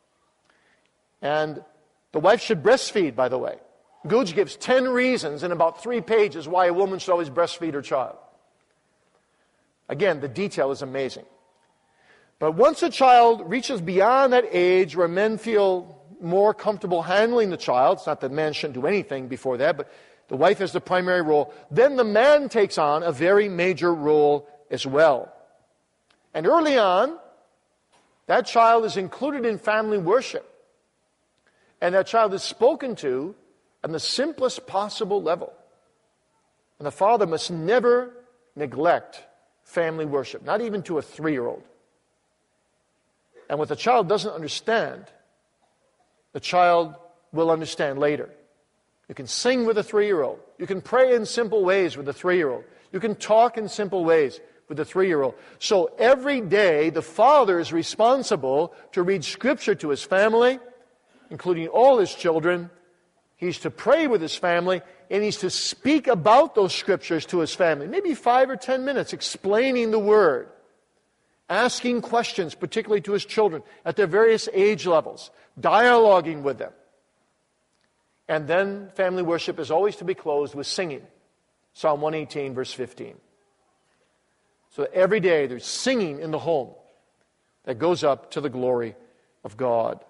And the wife should breastfeed, by the way. Googe gives ten reasons in about three pages why a woman should always breastfeed her child. Again, the detail is amazing. But once a child reaches beyond that age where men feel more comfortable handling the child, it's not that men shouldn't do anything before that, but the wife has the primary role, then the man takes on a very major role as well. And early on, that child is included in family worship. And that child is spoken to on the simplest possible level. And the father must never neglect family worship, not even to a three-year-old. And what the child doesn't understand, the child will understand later. You can sing with a three-year-old. You can pray in simple ways with a three-year-old. You can talk in simple ways with a three-year-old. So every day, the father is responsible to read Scripture to his family, including all his children. He's to pray with his family, and he's to speak about those Scriptures to his family. Maybe five or ten minutes explaining the Word, asking questions, particularly to his children at their various age levels, dialoguing with them. And then family worship is always to be closed with singing. Psalm one eighteen, verse fifteen. So every day there's singing in the home that goes up to the glory of God.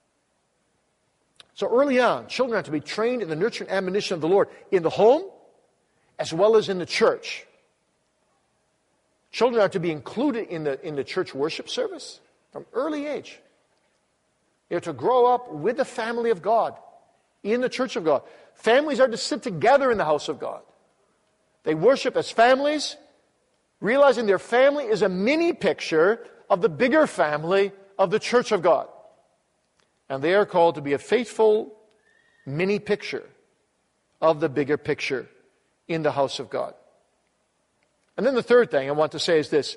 So early on, children are to be trained in the nurture and admonition of the Lord in the home as well as in the church. Children are to be included in the, in the church worship service from early age. They're to grow up with the family of God, in the church of God. Families are to sit together in the house of God. They worship as families, realizing their family is a mini picture of the bigger family of the church of God. And they are called to be a faithful mini picture of the bigger picture in the house of God. And then the third thing I want to say is this.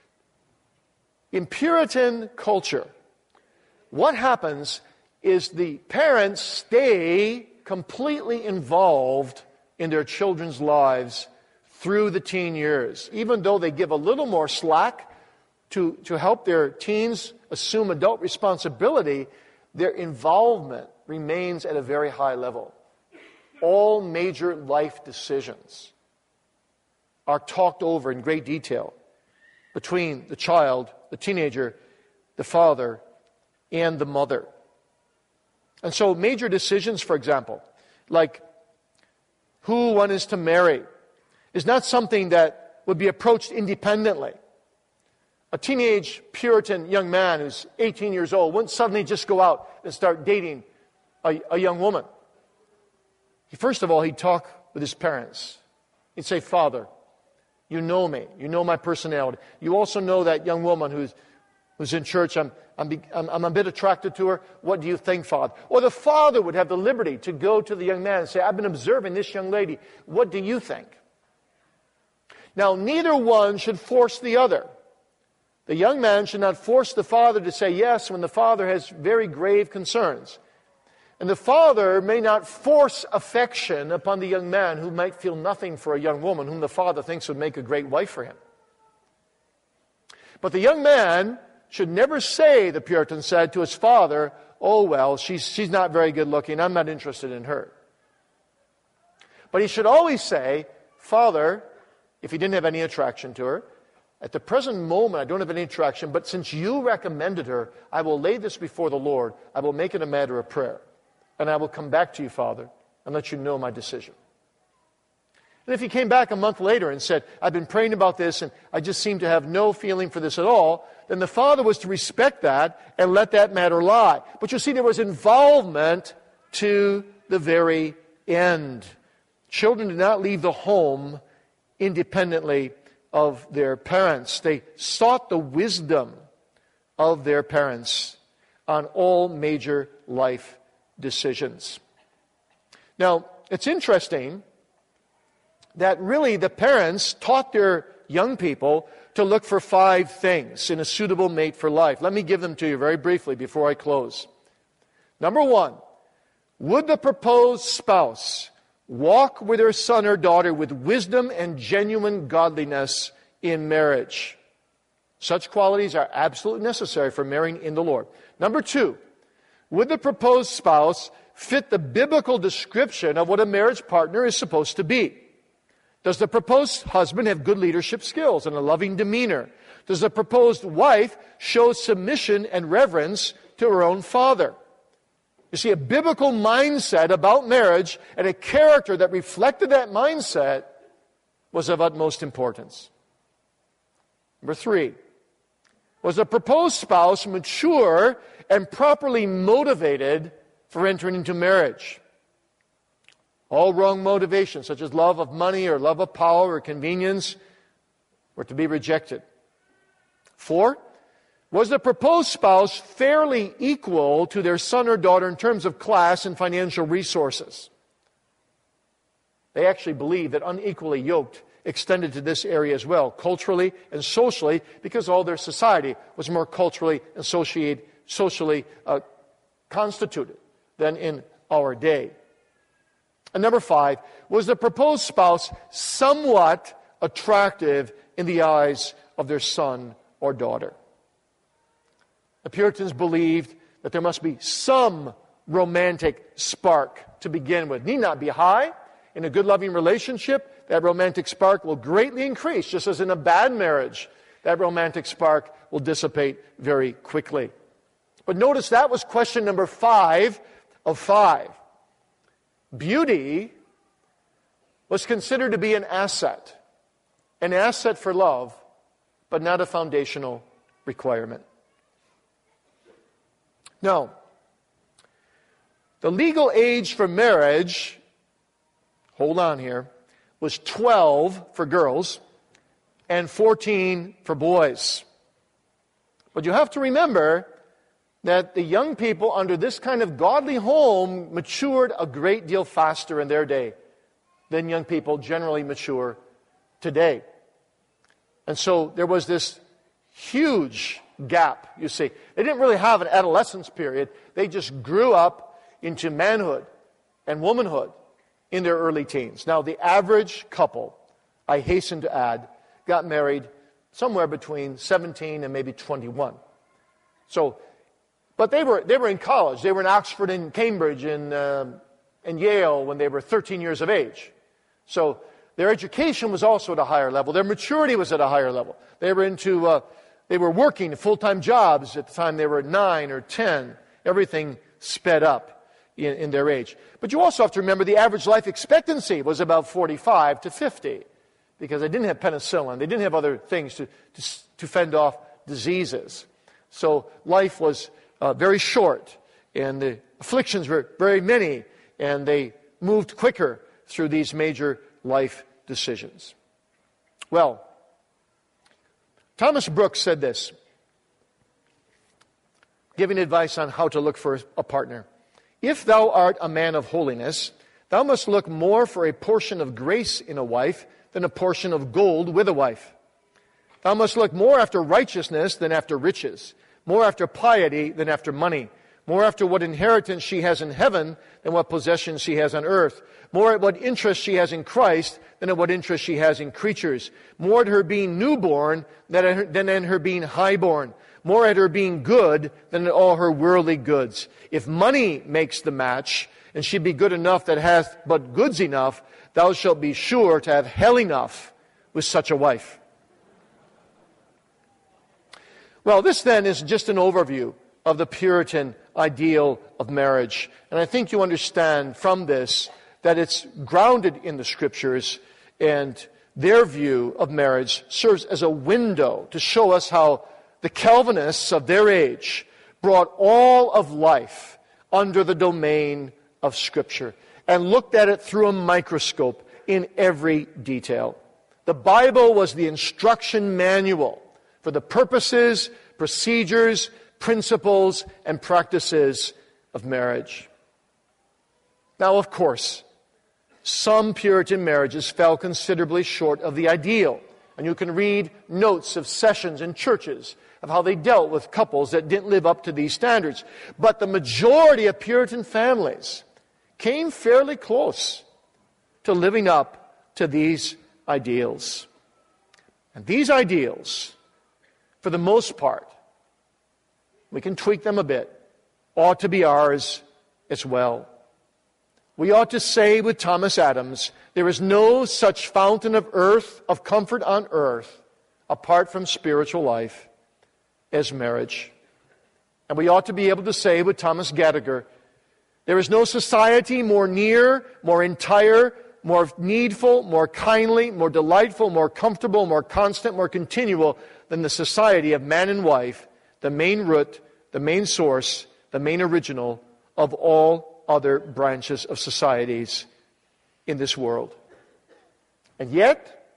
In Puritan culture, what happens is the parents stay completely involved in their children's lives through the teen years. Even though they give a little more slack to, to help their teens assume adult responsibility, their involvement remains at a very high level. All major life decisions are talked over in great detail between the child, the teenager, the father, and the mother. And so major decisions, for example, like who one is to marry, is not something that would be approached independently. A teenage Puritan young man who's eighteen years old wouldn't suddenly just go out and start dating a, a young woman. He, first of all, he'd talk with his parents. He'd say, Father, you know me. You know my personality. You also know that young woman who's who's in church. I'm, I'm, I'm, I'm a bit attracted to her. What do you think, Father? Or the father would have the liberty to go to the young man and say, I've been observing this young lady. What do you think? Now, neither one should force the other. The young man should not force the father to say yes when the father has very grave concerns. And the father may not force affection upon the young man who might feel nothing for a young woman whom the father thinks would make a great wife for him. But the young man should never say, the Puritan said, to his father, oh, well, she's, she's not very good looking. I'm not interested in her. But he should always say, Father, if he didn't have any attraction to her, at the present moment I don't have any attraction, but since you recommended her, I will lay this before the Lord. I will make it a matter of prayer. And I will come back to you, Father, and let you know my decision. And if he came back a month later and said, I've been praying about this and I just seem to have no feeling for this at all, then the father was to respect that and let that matter lie. But you see, there was involvement to the very end. Children did not leave the home independently of their parents. They sought the wisdom of their parents on all major life decisions. Now, it's interesting that really the parents taught their young people to look for five things in a suitable mate for life. Let me give them to you very briefly before I close. Number one, would the proposed spouse walk with her son or daughter with wisdom and genuine godliness in marriage? Such qualities are absolutely necessary for marrying in the Lord. Number two, would the proposed spouse fit the biblical description of what a marriage partner is supposed to be? Does the proposed husband have good leadership skills and a loving demeanor? Does the proposed wife show submission and reverence to her own father? You see, a biblical mindset about marriage and a character that reflected that mindset was of utmost importance. Number three, was the proposed spouse mature and properly motivated for entering into marriage? All wrong motivations, such as love of money or love of power or convenience, were to be rejected. Four, was the proposed spouse fairly equal to their son or daughter in terms of class and financial resources? They actually believed that unequally yoked extended to this area as well, culturally and socially, because all their society was more culturally and socially, socially uh, constituted than in our day. And number five, was the proposed spouse somewhat attractive in the eyes of their son or daughter? The Puritans believed that there must be some romantic spark to begin with. Need not be high. In a good loving relationship, that romantic spark will greatly increase, just as in a bad marriage, that romantic spark will dissipate very quickly. But notice that was question number five of five. Beauty was considered to be an asset, an asset for love, but not a foundational requirement. Now, the legal age for marriage, hold on here, was twelve for girls and fourteen for boys. But you have to remember that the young people under this kind of godly home matured a great deal faster in their day than young people generally mature today. And so there was this huge gap, you see. They didn't really have an adolescence period. They just grew up into manhood and womanhood in their early teens. Now, the average couple, I hasten to add, got married somewhere between seventeen and maybe twenty-one. So, but they were they were in college. They were in Oxford and Cambridge and, uh, and Yale when they were thirteen years of age. So their education was also at a higher level. Their maturity was at a higher level. They were into uh, they were working full-time jobs at the time they were nine or ten. Everything sped up in, in their age. But you also have to remember the average life expectancy was about forty-five to fifty, because they didn't have penicillin. They didn't have other things to, to, to fend off diseases. So life was uh, very short, and the afflictions were very many, and they moved quicker through these major life decisions. Well, Thomas Brooks said this, giving advice on how to look for a partner. If thou art a man of holiness, thou must look more for a portion of grace in a wife than a portion of gold with a wife. Thou must look more after righteousness than after riches, more after piety than after money, more after what inheritance she has in heaven than what possessions she has on earth, more at what interest she has in Christ than at what interest she has in creatures, more at her being newborn than at her, than in her being highborn, more at her being good than at all her worldly goods. If money makes the match, and she be good enough that hath but goods enough, thou shalt be sure to have hell enough with such a wife. Well, this then is just an overview of the Puritan ideal of marriage. And I think you understand from this that it's grounded in the Scriptures, and their view of marriage serves as a window to show us how the Calvinists of their age brought all of life under the domain of Scripture and looked at it through a microscope in every detail. The Bible was the instruction manual for the purposes, procedures, principles, and practices of marriage. Now, of course, some Puritan marriages fell considerably short of the ideal. And you can read notes of sessions in churches of how they dealt with couples that didn't live up to these standards. But the majority of Puritan families came fairly close to living up to these ideals. And these ideals, for the most part, we can tweak them a bit, ought to be ours as well. We ought to say with Thomas Adams, there is no such fountain of earth, of comfort on earth, apart from spiritual life, as marriage. And we ought to be able to say with Thomas Gadiger, there is no society more near, more entire, more needful, more kindly, more delightful, more comfortable, more constant, more continual than the society of man and wife, the main root, the main source, the main original of all other branches of societies in this world. And yet,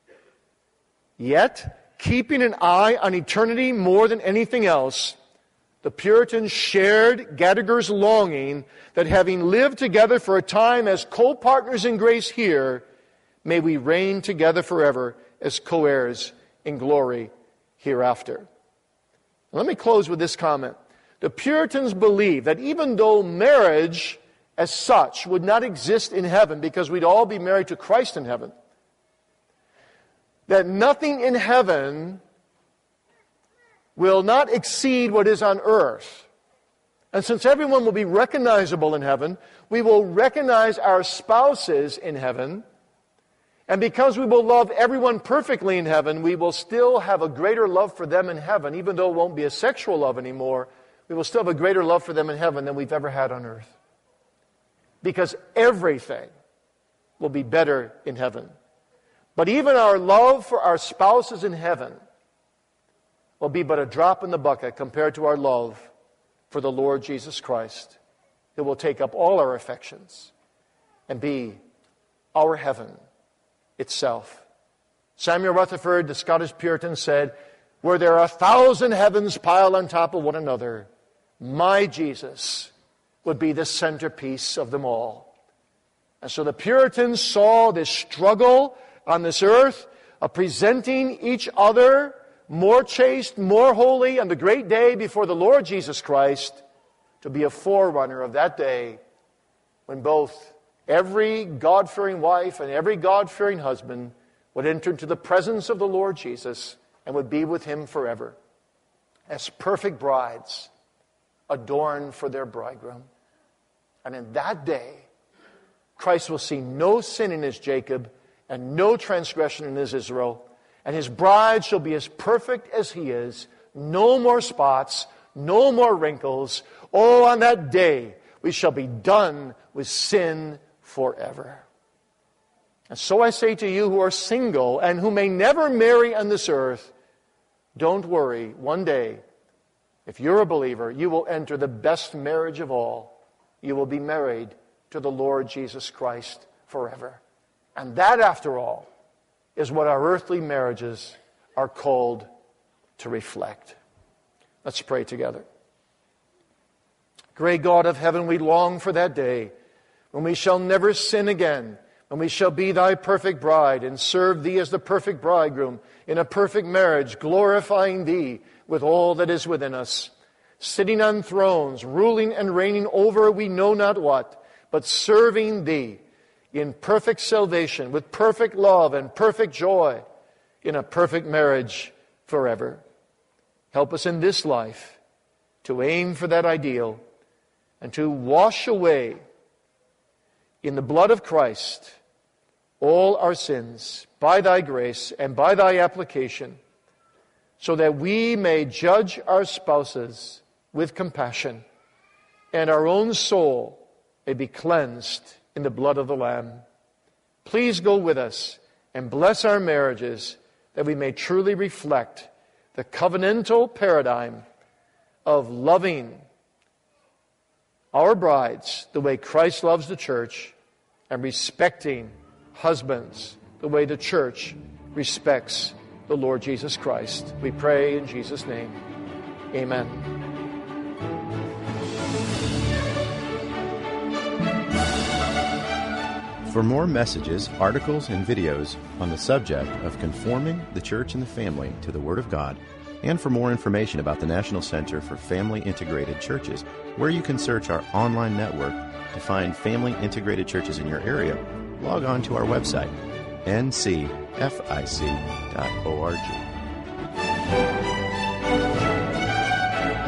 yet, keeping an eye on eternity more than anything else, the Puritans shared Gadiger's longing that having lived together for a time as co-partners in grace here, may we reign together forever as co-heirs in glory hereafter. Let me close with this comment. The Puritans believed that even though marriage as such would not exist in heaven because we'd all be married to Christ in heaven, that nothing in heaven will not exceed what is on earth. And since everyone will be recognizable in heaven, we will recognize our spouses in heaven. And because we will love everyone perfectly in heaven, we will still have a greater love for them in heaven, even though it won't be a sexual love anymore. We will still have a greater love for them in heaven than we've ever had on earth. Because everything will be better in heaven. But even our love for our spouses in heaven will be but a drop in the bucket compared to our love for the Lord Jesus Christ, who will take up all our affections and be our heaven itself. Samuel Rutherford, the Scottish Puritan, said, "Were there a thousand heavens piled on top of one another, my Jesus would be the centerpiece of them all." And so the Puritans saw this struggle on this earth of presenting each other more chaste, more holy on the great day before the Lord Jesus Christ, to be a forerunner of that day when both every God-fearing wife and every God-fearing husband would enter into the presence of the Lord Jesus and would be with Him forever as perfect brides adorned for their bridegroom. And in that day, Christ will see no sin in His Jacob and no transgression in His Israel, and His bride shall be as perfect as He is, no more spots, no more wrinkles. Oh, on that day, we shall be done with sin forever. And so I say to you who are single and who may never marry on this earth, don't worry. One day, if you're a believer, you will enter the best marriage of all. You will be married to the Lord Jesus Christ forever. And that, after all, is what our earthly marriages are called to reflect. Let's pray together. Great God of heaven, we long for that day when we shall never sin again, when we shall be Thy perfect bride and serve Thee as the perfect bridegroom in a perfect marriage, glorifying Thee with all that is within us, sitting on thrones, ruling and reigning over we know not what, but serving Thee in perfect salvation, with perfect love and perfect joy, in a perfect marriage forever. Help us in this life to aim for that ideal and to wash away in the blood of Christ all our sins by Thy grace and by Thy application, so that we may judge our spouses with compassion and our own soul may be cleansed in the blood of the Lamb. Please go with us and bless our marriages, that we may truly reflect the covenantal paradigm of loving our brides the way Christ loves the church, and respecting husbands the way the church respects the Lord Jesus Christ. We pray in Jesus' name. Amen. For more messages, articles, and videos on the subject of conforming the church and the family to the Word of God, and for more information about the National Center for Family Integrated Churches, where you can search our online network to find family integrated churches in your area, log on to our website, n c f i c dot org.